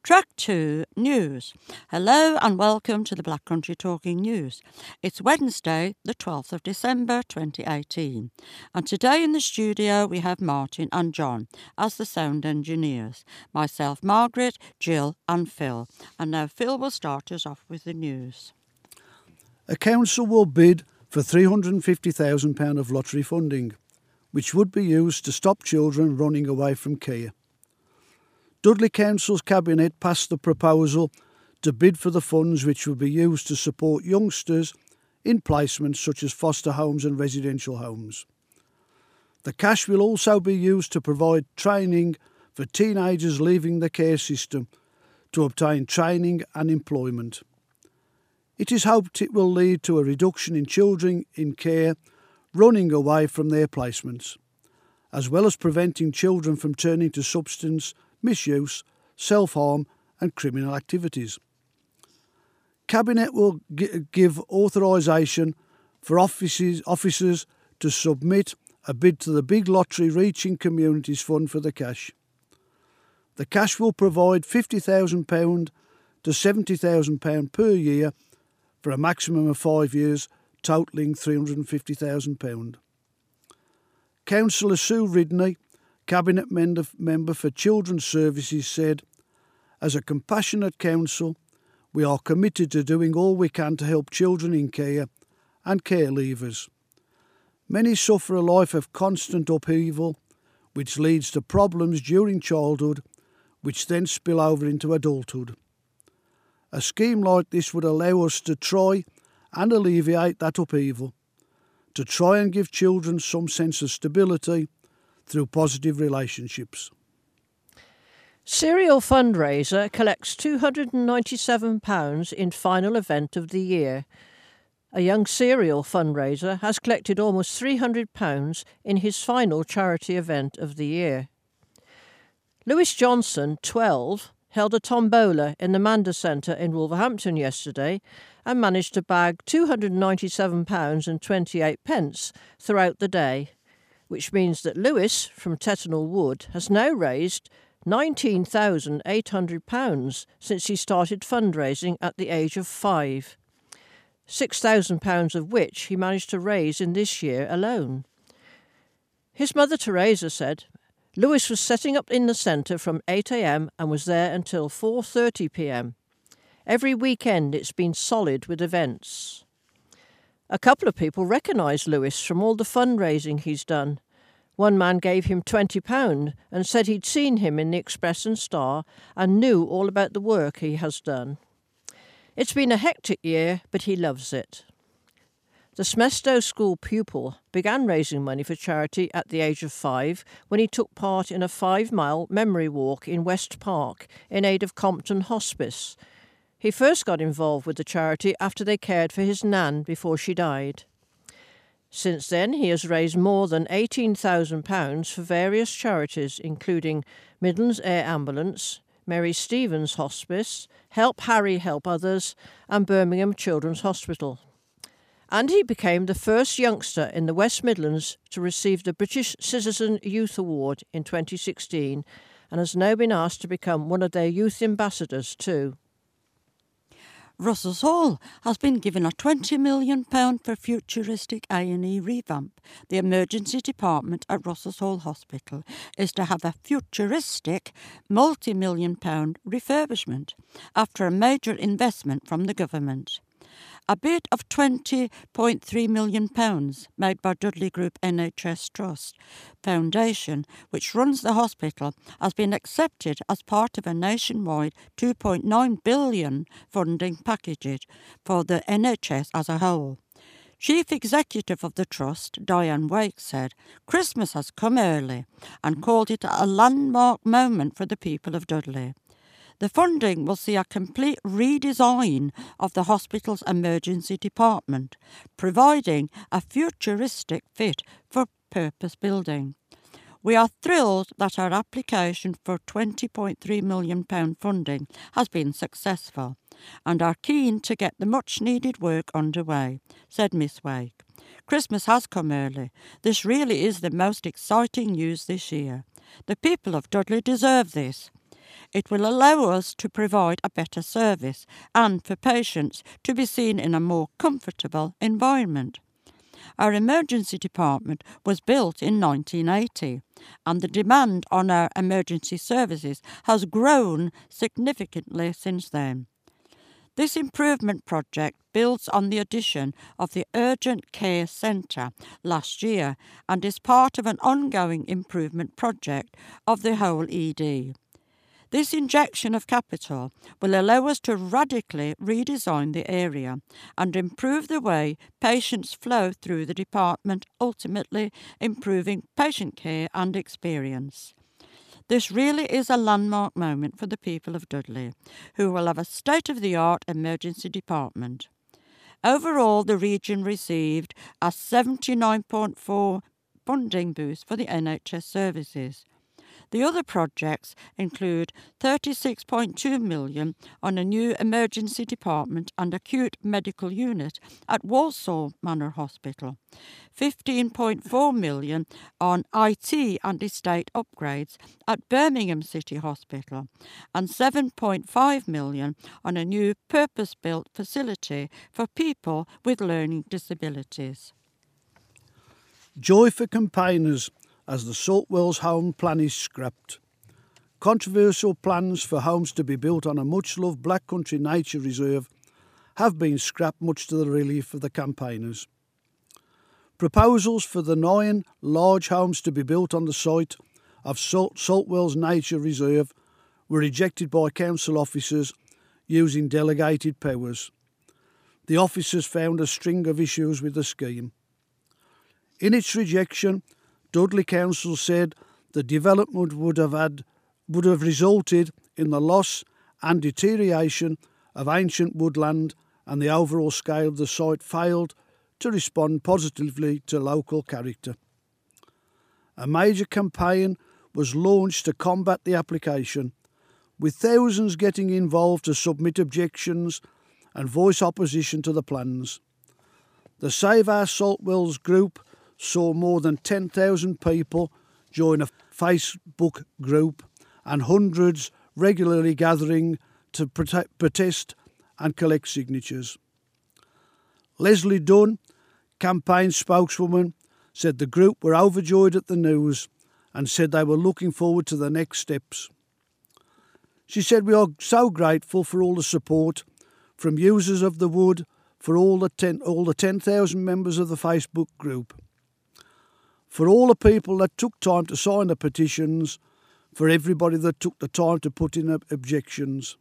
Track 2 News. Hello and welcome to the Black Country Talking News. It's Wednesday, the 12th of December 2018. And today in the studio we have Martin and John as the sound engineers. Myself, Margaret, Jill and Phil. And now Phil will start us off with the news. A council will bid for £350,000 of lottery funding, which would be used to stop children running away from care. Dudley Council's Cabinet passed the proposal to bid for the funds which would be used to support youngsters in placements such as foster homes and residential homes. The cash will also be used to provide training for teenagers leaving the care system to obtain training and employment. It is hoped it will lead to a reduction in children in care running away from their placements, as well as preventing children from turning to substance misuse, self-harm and criminal activities. Cabinet will give authorisation for officers to submit a bid to the Big Lottery Reaching Communities Fund for the cash. The cash will provide £50,000 to £70,000 per year for a maximum of 5 years, totalling £350,000. Councillor Sue Ridney, Cabinet member for Children's Services, said, "As a compassionate council, we are committed to doing all we can to help children in care and care leavers. Many suffer a life of constant upheaval, which leads to problems during childhood, which then spill over into adulthood. A scheme like this would allow us to try and alleviate that upheaval, to try and give children some sense of stability through positive relationships." Serial fundraiser collects £297 in final event of the year. A young serial fundraiser has collected almost £300 in his final charity event of the year. Lewis Johnson, 12, held a tombola in the Mander Centre in Wolverhampton yesterday and managed to bag £297.28 throughout the day, which means that Lewis from Tettenhall Wood has now raised £19,800 since he started fundraising at the age of 5, £6,000 of which he managed to raise in this year alone. His mother Teresa said, "Lewis was setting up in the centre from 8 a.m. and was there until 4:30 p.m. Every weekend it's been solid with events." A couple of people recognise Lewis from all the fundraising he's done. One man gave him £20 and said he'd seen him in the Express and Star and knew all about the work he has done. It's been a hectic year, but he loves it. The Smestow School pupil began raising money for charity at the age of 5 when he took part in a 5-mile memory walk in West Park in aid of Compton Hospice. He first got involved with the charity after they cared for his nan before she died. Since then, he has raised more than £18,000 for various charities, including Midlands Air Ambulance, Mary Stevens Hospice, Help Harry Help Others, and Birmingham Children's Hospital. And he became the first youngster in the West Midlands to receive the British Citizen Youth Award in 2016 and has now been asked to become one of their youth ambassadors too. Russell's Hall has been given a £20 million for futuristic A&E revamp. The emergency department at Russell's Hall Hospital is to have a futuristic multi-million-pound refurbishment after a major investment from the government. A bid of £20.3 million made by Dudley Group NHS Trust Foundation, which runs the hospital, has been accepted as part of a nationwide £2.9 billion funding package for the NHS as a whole. Chief Executive of the Trust, Diane Wake, said, "Christmas has come early," and called it a landmark moment for the people of Dudley. The funding will see a complete redesign of the hospital's emergency department, providing a futuristic fit for purpose building. We are thrilled that our application for £20.3 million funding has been successful and are keen to get the much-needed work underway, said Miss Wake. Christmas has come early. This really is the most exciting news this year. The people of Dudley deserve this. It will allow us to provide a better service and for patients to be seen in a more comfortable environment. Our emergency department was built in 1980, and the demand on our emergency services has grown significantly since then. This improvement project builds on the addition of the Urgent Care Centre last year and is part of an ongoing improvement project of the whole ED. This injection of capital will allow us to radically redesign the area and improve the way patients flow through the department, ultimately improving patient care and experience. This really is a landmark moment for the people of Dudley, who will have a state-of-the-art emergency department. Overall, the region received a 79.4 funding boost for the NHS services. The other projects include $36.2 million on a new emergency department and acute medical unit at Walsall Manor Hospital, $15.4 million on IT and estate upgrades at Birmingham City Hospital, and $7.5 million on a new purpose-built facility for people with learning disabilities. Joy for campaigners as the Saltwells home plan is scrapped. Controversial plans for homes to be built on a much-loved Black Country nature reserve have been scrapped, much to the relief of the campaigners. Proposals for the 9 large homes to be built on the site of Saltwells Nature Reserve were rejected by council officers using delegated powers. The officers found a string of issues with the scheme. In its rejection, Dudley Council said the development would have resulted in the loss and deterioration of ancient woodland, and the overall scale of the site failed to respond positively to local character. A major campaign was launched to combat the application, with thousands getting involved to submit objections and voice opposition to the plans. The Save Our Saltwells group saw more than 10,000 people join a Facebook group and hundreds regularly gathering to protest and collect signatures. Leslie Dunn, campaign spokeswoman, said the group were overjoyed at the news and said they were looking forward to the next steps. She said, "We are so grateful for all the support from users of the wood, for all the 10,000 members of the Facebook group, for all the people that took time to sign the petitions, for everybody that took the time to put in objections.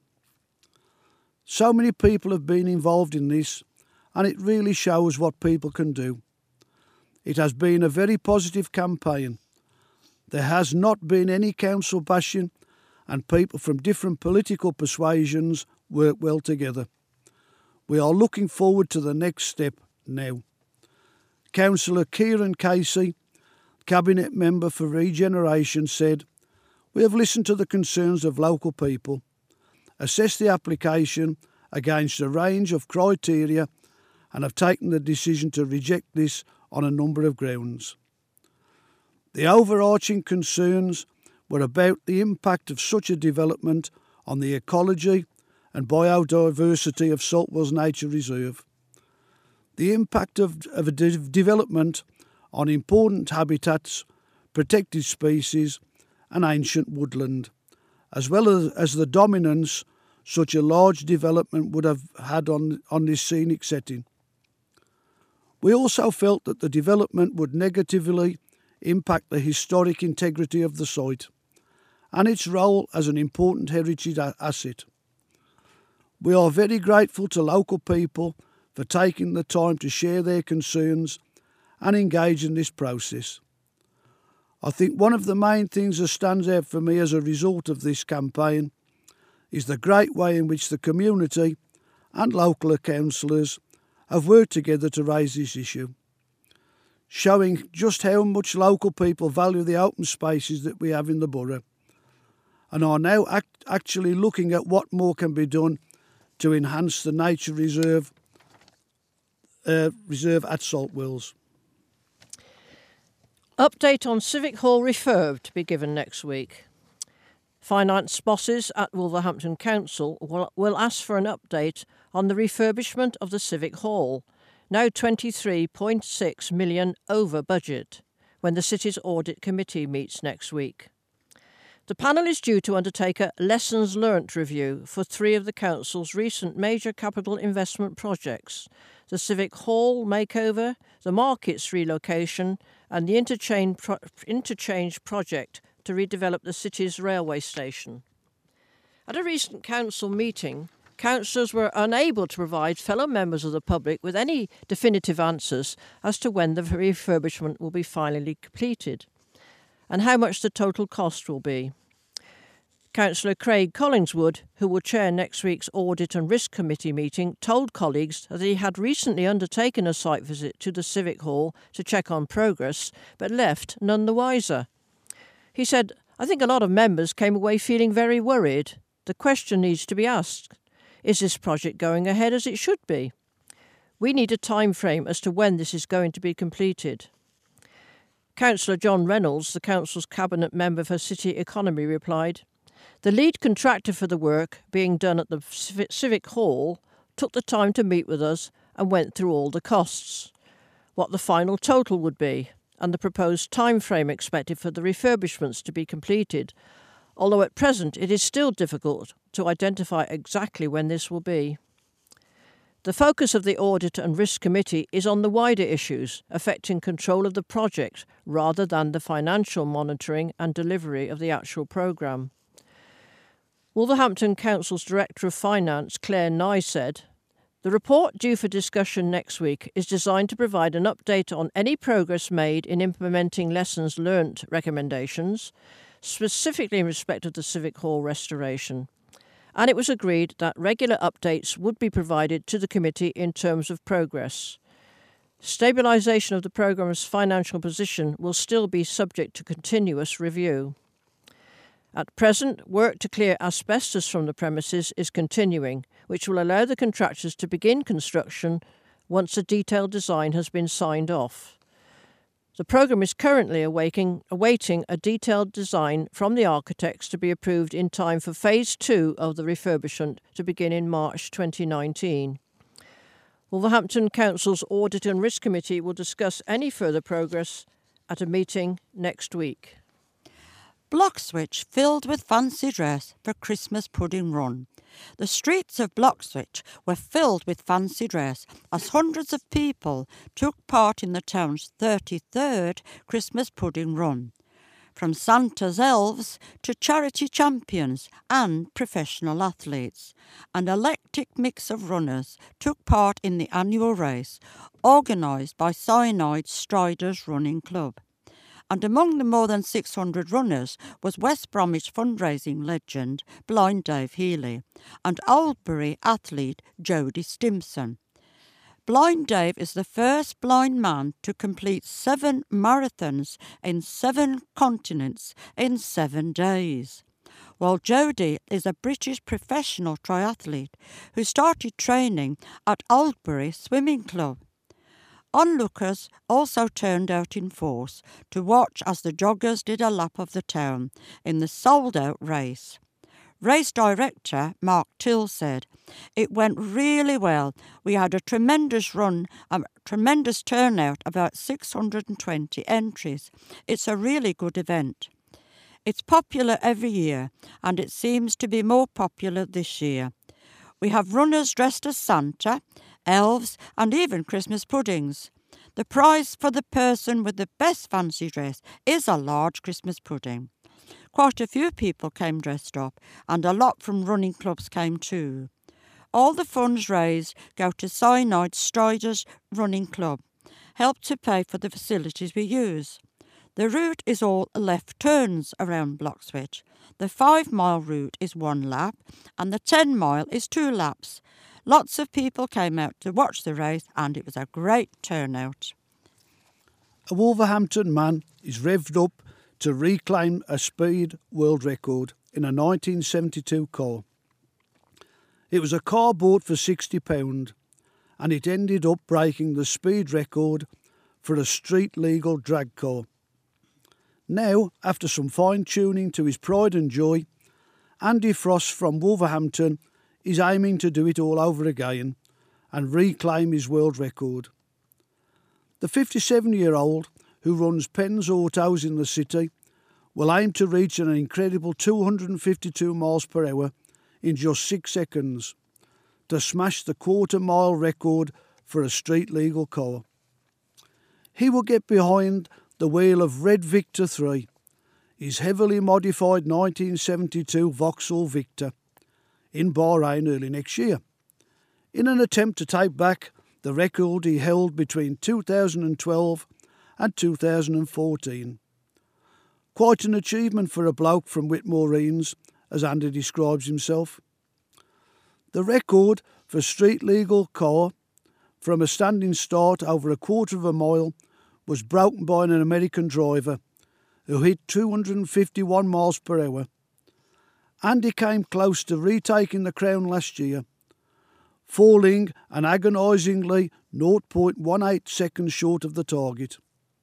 So many people have been involved in this, and it really shows what people can do. It has been a very positive campaign. There has not been any council bashing, and people from different political persuasions work well together. We are looking forward to the next step now." Councillor Kieran Casey, Cabinet Member for Regeneration, said, "We have listened to the concerns of local people, assessed the application against a range of criteria, and have taken the decision to reject this on a number of grounds. The overarching concerns were about the impact of such a development on the ecology and biodiversity of Saltwells Nature Reserve, the impact of a development on important habitats, protected species and ancient woodland, as well as the dominance such a large development would have had on this scenic setting. We also felt that the development would negatively impact the historic integrity of the site and its role as an important heritage asset. We are very grateful to local people for taking the time to share their concerns and engage in this process. I think one of the main things that stands out for me as a result of this campaign is the great way in which the community and local councillors have worked together to raise this issue, showing just how much local people value the open spaces that we have in the borough and are now actually looking at what more can be done to enhance the nature reserve at Saltwells. Update on Civic Hall refurb to be given next week. Finance bosses at Wolverhampton Council will ask for an update on the refurbishment of the Civic Hall, now £23.6 million over budget, when the city's audit committee meets next week. The panel is due to undertake a lessons learnt review for 3 of the council's recent major capital investment projects: the Civic Hall makeover, the Markets relocation, and the interchange project to redevelop the city's railway station. At a recent council meeting, councillors were unable to provide fellow members of the public with any definitive answers as to when the refurbishment will be finally completed and how much the total cost will be. Councillor Craig Collingswood, who will chair next week's Audit and Risk Committee meeting, told colleagues that he had recently undertaken a site visit to the Civic Hall to check on progress, but left none the wiser. He said, "I think a lot of members came away feeling very worried. The question needs to be asked, is this project going ahead as it should be? We need a time frame as to when this is going to be completed." Councillor John Reynolds, the council's cabinet member for city economy, replied, "The lead contractor for the work being done at the Civic Hall took the time to meet with us and went through all the costs, what the final total would be, and the proposed time frame expected for the refurbishments to be completed, although at present it is still difficult to identify exactly when this will be." The focus of the Audit and Risk Committee is on the wider issues affecting control of the project rather than the financial monitoring and delivery of the actual programme. Wolverhampton Council's Director of Finance, Claire Nye, said, "The report due for discussion next week is designed to provide an update on any progress made in implementing lessons learnt recommendations, specifically in respect of the Civic Hall restoration. And it was agreed that regular updates would be provided to the committee in terms of progress. Stabilisation of the programme's financial position will still be subject to continuous review. At present, work to clear asbestos from the premises is continuing, which will allow the contractors to begin construction once a detailed design has been signed off. The programme is currently awaiting a detailed design from the architects to be approved in time for Phase 2 of the refurbishment to begin in March 2019. Wolverhampton Council's Audit and Risk Committee will discuss any further progress at a meeting next week. Bloxwich filled with fancy dress for Christmas pudding run. The streets of Bloxwich were filled with fancy dress as hundreds of people took part in the town's 33rd Christmas pudding run. From Santa's elves to charity champions and professional athletes, an eclectic mix of runners took part in the annual race organised by Cyanide Striders Running Club. And among the more than 600 runners was West Bromwich fundraising legend Blind Dave Healy and Oldbury athlete Jodie Stimson. Blind Dave is the first blind man to complete 7 marathons in 7 continents in 7 days, while Jodie is a British professional triathlete who started training at Oldbury Swimming Club. Onlookers also turned out in force to watch as the joggers did a lap of the town in the sold-out race. Race director Mark Till said, "It went really well. We had a tremendous run, a tremendous turnout, about 620 entries. It's a really good event. It's popular every year, and it seems to be more popular this year. We have runners dressed as Santa, elves, and even Christmas puddings. The prize for the person with the best fancy dress is a large Christmas pudding." Quite a few people came dressed up, and a lot from running clubs came too. All the funds raised go to Cyanide Striders Running Club, help to pay for the facilities we use. The route is all left turns around Bloxwich. The 5-mile route is 1 lap, and the 10-mile is 2 laps. Lots of people came out to watch the race, and it was a great turnout. A Wolverhampton man is revved up to reclaim a speed world record in a 1972 car. It was a car bought for £60, and it ended up breaking the speed record for a street-legal drag car. Now, after some fine-tuning to his pride and joy, Andy Frost from Wolverhampton is aiming to do it all over again and reclaim his world record. The 57-year-old, who runs Penn's Autos in the city, will aim to reach an incredible 252 miles per hour in just 6 seconds to smash the quarter-mile record for a street-legal car. He will get behind the wheel of Red Victor 3, his heavily modified 1972 Vauxhall Victor, in Bahrain early next year, in an attempt to take back the record he held between 2012 and 2014. Quite an achievement for a bloke from Whitmoreens, as Andy describes himself. The record for street-legal car from a standing start over a quarter of a mile was broken by an American driver who hit 251 miles per hour. Andy came close to retaking the crown last year, falling an agonisingly 0.18 seconds short of the target.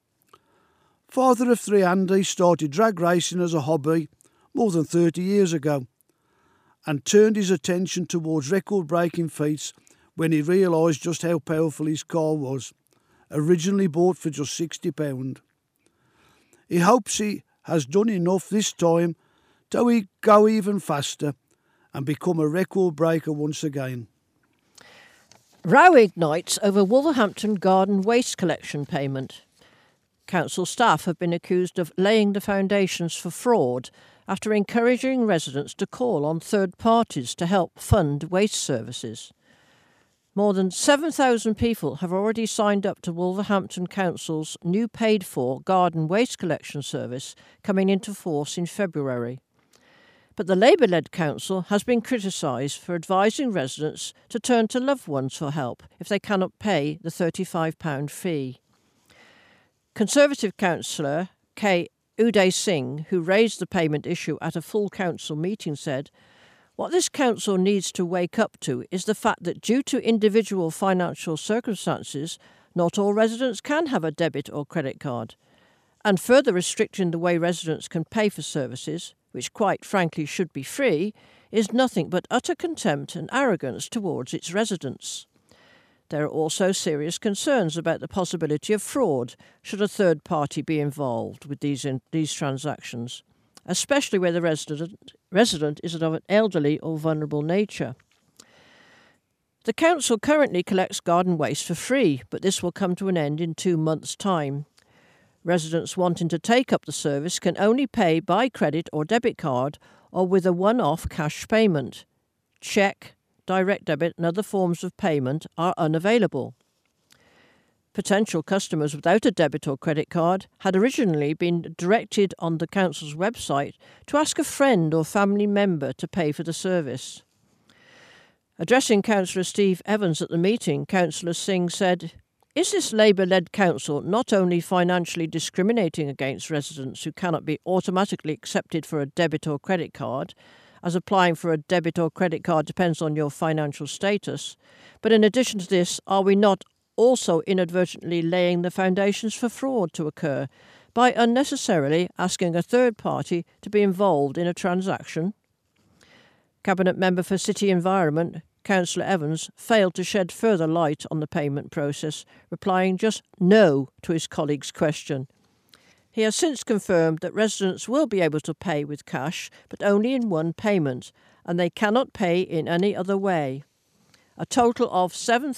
Father of 3 Andy started drag racing as a hobby more than 30 years ago and turned his attention towards record-breaking feats when he realised just how powerful his car was, originally bought for just £60. He hopes he has done enough this time to go even faster and become a record breaker once again. Row ignites over Wolverhampton garden waste collection payment. Council staff have been accused of laying the foundations for fraud after encouraging residents to call on third parties to help fund waste services. More than 7,000 people have already signed up to Wolverhampton Council's new paid-for garden waste collection service coming into force in February. But the Labour-led council has been criticised for advising residents to turn to loved ones for help if they cannot pay the £35 fee. Conservative councillor K. Uday Singh, who raised the payment issue at a full council meeting, said, "What this council needs to wake up to is the fact that due to individual financial circumstances, not all residents can have a debit or credit card. And further restricting the way residents can pay for services, which quite frankly should be free, is nothing but utter contempt and arrogance towards its residents. There are also serious concerns about the possibility of fraud should a third party be involved with these transactions, especially where the resident is of an elderly or vulnerable nature. The council currently collects garden waste for free, but this will come to an end in 2 months' time. Residents wanting to take up the service can only pay by credit or debit card or with a one-off cash payment. Cheque, direct debit and other forms of payment are unavailable. Potential customers without a debit or credit card had originally been directed on the council's website to ask a friend or family member to pay for the service. Addressing Councillor Steve Evans at the meeting, Councillor Singh said, "Is this Labour-led council not only financially discriminating against residents who cannot be automatically accepted for a debit or credit card, as applying for a debit or credit card depends on your financial status, but in addition to this, are we not also inadvertently laying the foundations for fraud to occur by unnecessarily asking a third party to be involved in a transaction?" Cabinet Member for City Environment, Councillor Evans, failed to shed further light on the payment process, replying just no to his colleague's question. He has since confirmed that residents will be able to pay with cash, but only in one payment, and they cannot pay in any other way. A total of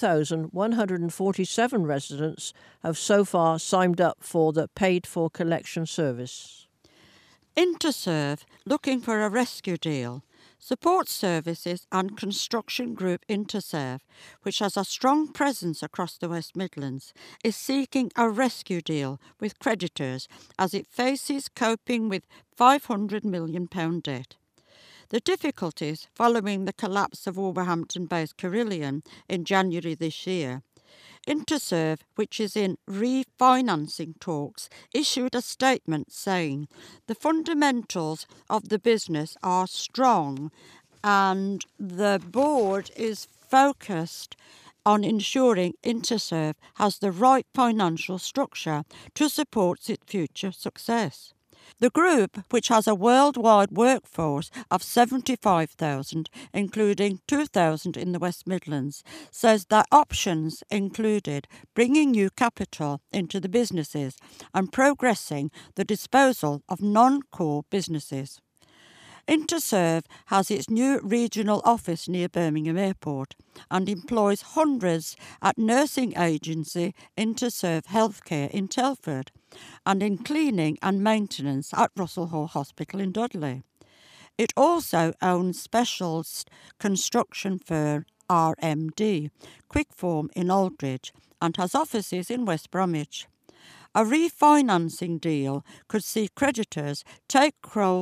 7,147 residents have so far signed up for the paid-for collection service. Interserve, looking for a rescue deal. Support Services and construction group Interserve, which has a strong presence across the West Midlands, is seeking a rescue deal with creditors as it faces coping with £500 million debt. The difficulties following the collapse of Wolverhampton-based Carillion in January this year. Interserve, which is in refinancing talks, issued a statement saying the fundamentals of the business are strong and the board is focused on ensuring Interserve has the right financial structure to support its future success. The group, which has a worldwide workforce of 75,000, including 2,000 in the West Midlands, says their options included bringing new capital into the businesses and progressing the disposal of non-core businesses. Interserve has its new regional office near Birmingham Airport and employs hundreds at nursing agency Interserve Healthcare in Telford and in cleaning and maintenance at Russell Hall Hospital in Dudley. It also owns specialist construction firm RMD, Quickform in Aldridge, and has offices in West Bromwich. A refinancing deal could see creditors take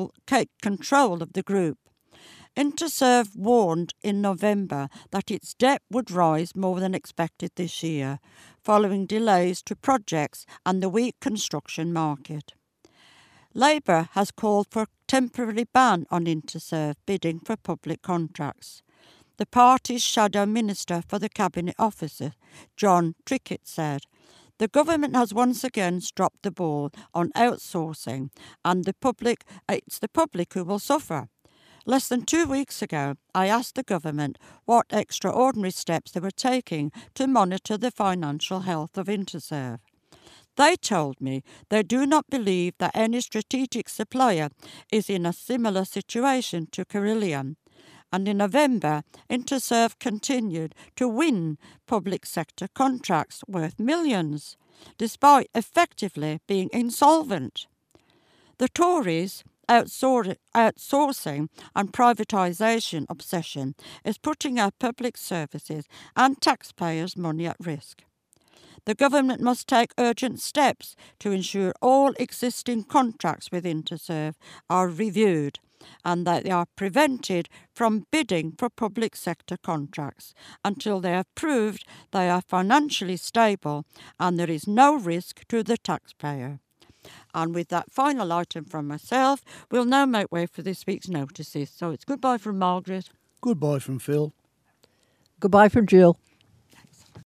control of the group. Interserve warned in November that its debt would rise more than expected this year, following delays to projects and the weak construction market. Labour has called for a temporary ban on Interserve bidding for public contracts. The party's shadow minister for the Cabinet Officer, John Trickett, said, "The government has once again dropped the ball on outsourcing, and it's the public who will suffer. Less than 2 weeks ago, I asked the government what extraordinary steps they were taking to monitor the financial health of Interserve. They told me they do not believe that any strategic supplier is in a similar situation to Carillion. And in November, Interserve continued to win public sector contracts worth millions, despite effectively being insolvent. The Tories' outsourcing and privatisation obsession is putting our public services and taxpayers' money at risk. The government must take urgent steps to ensure all existing contracts with Interserve are reviewed and that they are prevented from bidding for public sector contracts until they have proved they are financially stable and there is no risk to the taxpayer." And with that final item from myself, we'll now make way for this week's notices. So it's goodbye from Margaret. Goodbye from Phil. Goodbye from Jill.